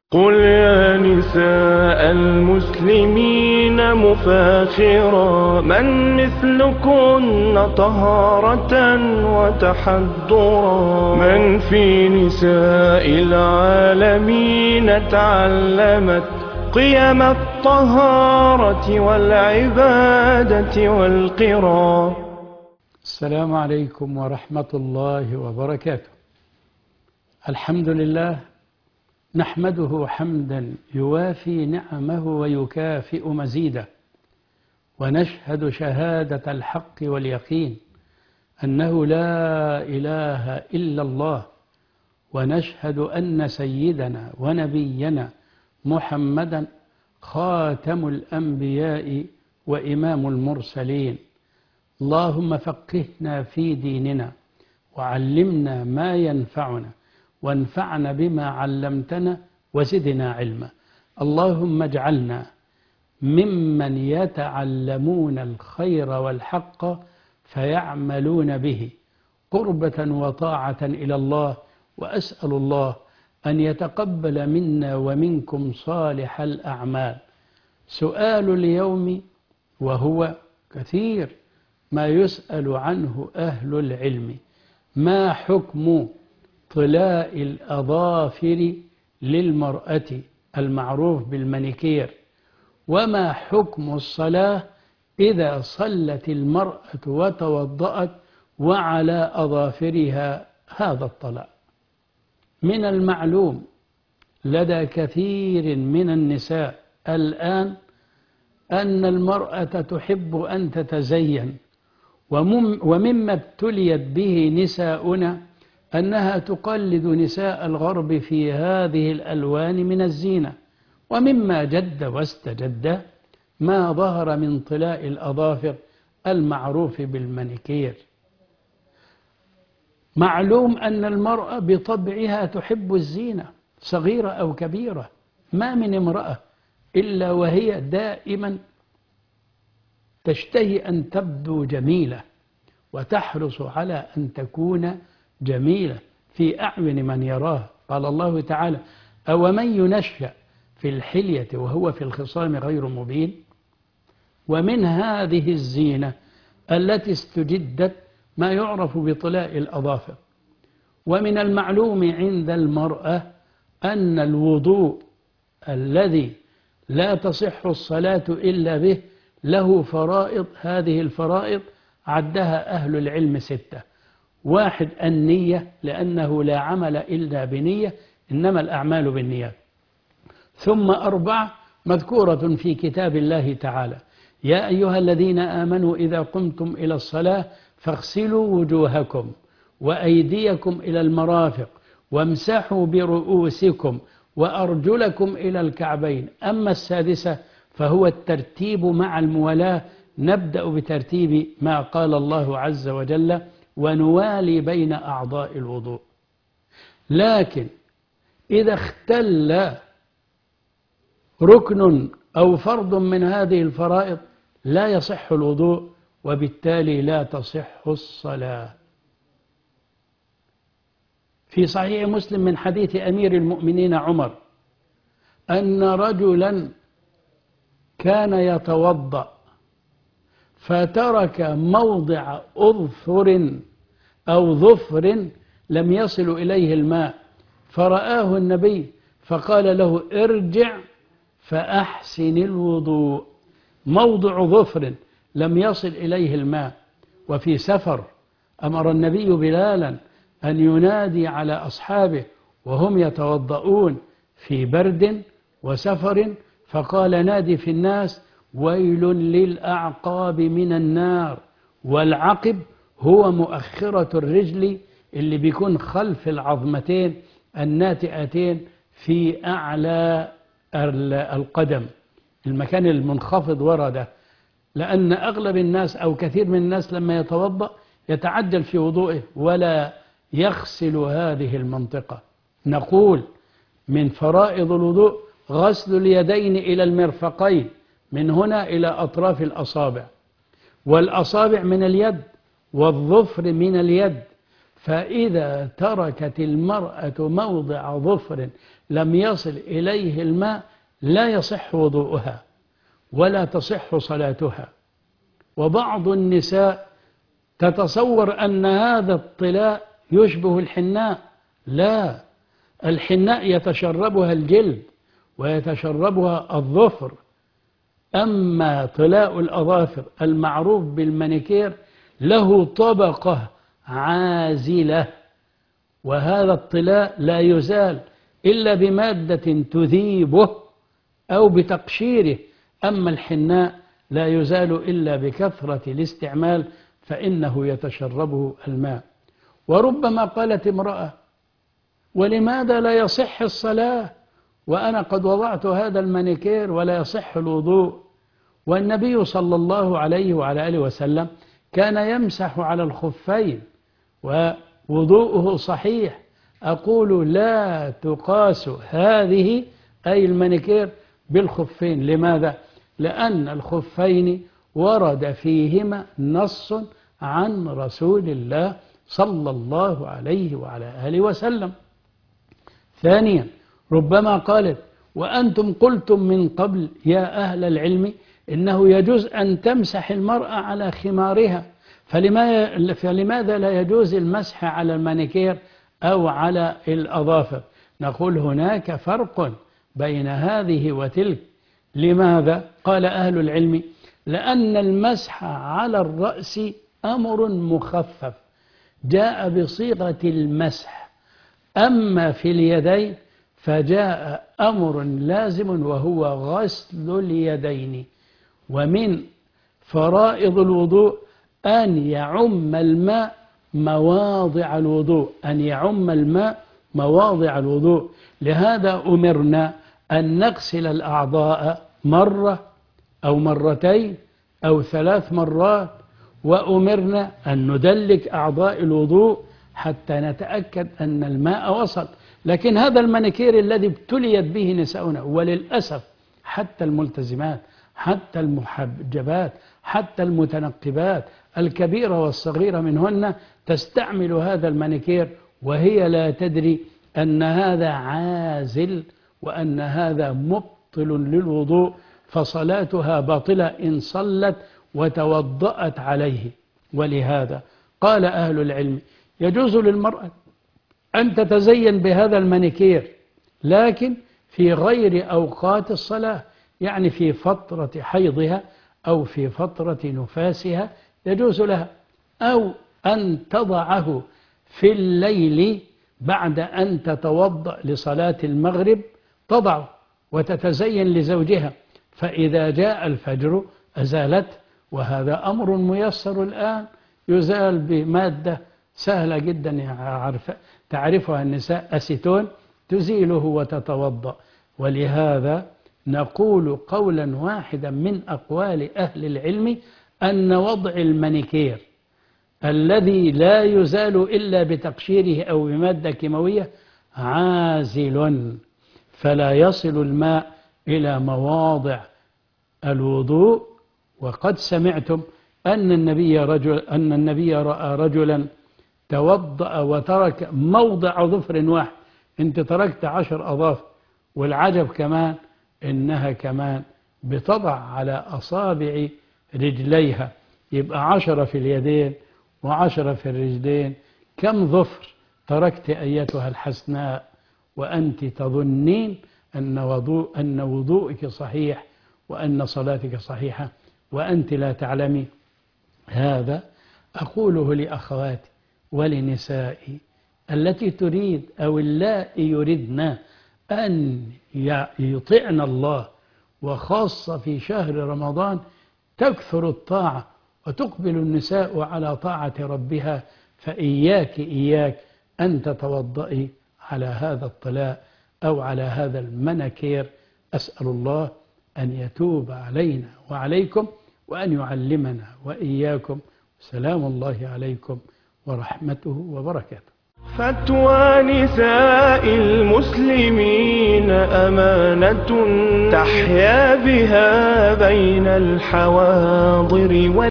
قل يا نساء المسلمين مفاخرا من مثلكن طهارة وتحضرا من في نساء العالمين تعلمت قيم الطهارة والعبادة والقرى. السلام عليكم ورحمة الله وبركاته. الحمد لله نحمده حمدا يوافي نعمه ويكافئ مزيده، ونشهد شهادة الحق واليقين أنه لا إله إلا الله، ونشهد أن سيدنا ونبينا محمدا خاتم الأنبياء وإمام المرسلين. اللهم فقهنا في ديننا وعلمنا ما ينفعنا وانفعنا بما علمتنا وزدنا علما. اللهم اجعلنا ممن يتعلمون الخير والحق فيعملون به قربة وطاعة إلى الله، وأسأل الله أن يتقبل منا ومنكم صالح الأعمال. سؤال اليوم، وهو كثير ما يسأل عنه أهل العلم: ما حكم طلاء الأظافر للمرأة المعروف بالمانيكير؟ وما حكم الصلاة إذا صلت المرأة وتوضأت وعلى أظافرها هذا الطلاء؟ من المعلوم لدى كثير من النساء الآن أن المرأة تحب أن تتزين، ومما ابتليت به نساؤنا أنها تقلد نساء الغرب في هذه الألوان من الزينة. ومما جد واستجد ما ظهر من طلاء الأظافر المعروف بالمانيكير. معلوم أن المرأة بطبعها تحب الزينة صغيرة أو كبيرة، ما من امرأة إلا وهي دائما تشتهي أن تبدو جميلة وتحرص على أن تكون جميلة في أعين من يراه. قال الله تعالى: أومن ينشأ في الحلية وهو في الخصام غير مبين. ومن هذه الزينة التي استجدت ما يعرف بطلاء الأظافر. ومن المعلوم عند المرأة أن الوضوء الذي لا تصح الصلاة إلا به له فرائض. هذه الفرائض عدها أهل العلم 6: 1 النية، لأنه لا عمل إلا بنية، إنما الأعمال بالنيات. ثم 4 مذكورة في كتاب الله تعالى: يا أيها الذين آمنوا إذا قمتم إلى الصلاة فاغسلوا وجوهكم وأيديكم إلى المرافق وامسحوا برؤوسكم وأرجلكم إلى الكعبين. أما 6 فهو الترتيب مع الموالاة. نبدأ بترتيب ما قال الله عز وجل: ونوالي بين أعضاء الوضوء. لكن إذا اختل ركن أو فرض من هذه الفرائض لا يصح الوضوء، وبالتالي لا تصح الصلاة. في صحيح مسلم من حديث أمير المؤمنين عمر أن رجلا كان يتوضأ فترك موضع أظفر أو ظفر لم يصل إليه الماء، فرآه النبي فقال له: ارجع فأحسن الوضوء. موضع ظفر لم يصل إليه الماء وفي سفر، أمر النبي بلالا أن ينادي على أصحابه وهم يتوضؤون في برد وسفر، فقال: نادي في الناس: ويل للأعقاب من النار. والعقب هو مؤخرة الرجل اللي بيكون خلف العظمتين الناتئتين في أعلى القدم، المكان المنخفض ورا ده. لأن أغلب الناس أو كثير من الناس لما يتوضأ يتعجل في وضوئه ولا يغسل هذه المنطقة. نقول من فرائض الوضوء غسل اليدين إلى المرفقين، من هنا إلى أطراف الأصابع، والأصابع من اليد والظفر من اليد. فإذا تركت المرأة موضع ظفر لم يصل إليه الماء لا يصح وضوءها ولا تصح صلاتها. وبعض النساء تتصور أن هذا الطلاء يشبه الحناء. لا، الحناء يتشربها الجلد ويتشربها الظفر، أما طلاء الأظافر المعروف بالمانيكير له طبقة عازلة، وهذا الطلاء لا يزال إلا بمادة تذيبه أو بتقشيره، أما الحناء لا يزال إلا بكثرة الاستعمال فإنه يتشربه الماء. وربما قالت امرأة: ولماذا لا يصح الصلاة وأنا قد وضعت هذا المانيكير ولا يصح الوضوء؟ والنبي صلى الله عليه وعلى آله وسلم كان يمسح على الخفين ووضوءه صحيح. أقول: لا تقاس هذه أي المانيكير بالخفين. لماذا؟ لأن الخفين ورد فيهما نص عن رسول الله صلى الله عليه وعلى آله وسلم. ثانيا، ربما قالت: وأنتم قلتم من قبل يا أهل العلم إنه يجوز أن تمسح المرأة على خمارها، فلماذا لا يجوز المسح على المانيكير أو على الأظافر؟ نقول: هناك فرق بين هذه وتلك. لماذا؟ قال أهل العلم: لأن المسح على الرأس أمر مخفف جاء بصيغة المسح، أما في اليدين فجاء أمر لازم وهو غسل اليدين. ومن فرائض الوضوء أن يعم الماء مواضع الوضوء، أن يعم الماء مواضع الوضوء. لهذا أمرنا أن نغسل الأعضاء مرة أو مرتين أو 3 مرات، وأمرنا أن ندلك أعضاء الوضوء حتى نتأكد أن الماء وصل. لكن هذا المانيكير الذي ابتليت به نساؤنا، وللأسف حتى الملتزمات، حتى المحجبات، حتى المتنقبات الكبيرة والصغيرة منهن تستعمل هذا المانيكير وهي لا تدري أن هذا عازل وأن هذا مبطل للوضوء، فصلاتها باطلة إن صلت وتوضأت عليه. ولهذا قال أهل العلم: يجوز للمرأة أن تتزين بهذا المانيكير لكن في غير أوقات الصلاة، يعني في فترة حيضها أو في فترة نفاسها يجوز لها، أو أن تضعه في الليل بعد أن تتوضأ لصلاة المغرب، تضعه وتتزين لزوجها، فإذا جاء الفجر أزالته. وهذا أمر ميسر الآن، يزال بمادة سهلة جدا تعرفها النساء، أسيتون، تزيله وتتوضأ. ولهذا نقول قولا واحدا من أقوال أهل العلم أن وضع المانيكير الذي لا يزال إلا بتقشيره أو بمادة كيماوية عازل، فلا يصل الماء إلى مواضع الوضوء. وقد سمعتم أن النبي رأى رجلا توضأ وترك موضع ظفر واحد. أنت تركت 10 أظافر، والعجب كمان إنها كمان بتضع على أصابع رجليها، يبقى 10 في اليدين و10 في الرجلين. كم ظفر تركت أيتها الحسناء وأنت تظنين أن وضوءك صحيح وأن صلاتك صحيحة وأنت لا تعلمين. هذا أقوله لأخواتي ولنسائي التي تريد أو اللائي يردن أن يطعن الله، وخاصة في شهر رمضان تكثر الطاعة وتقبل النساء على طاعة ربها، فإياك أن تتوضئي على هذا الطلاء أو على هذا المانيكير. أسأل الله أن يتوب علينا وعليكم وأن يعلمنا وإياكم. سلام الله عليكم ورحمته وبركاته. فتوى نساء المسلمين أمانة تحيا بها بين الحواضر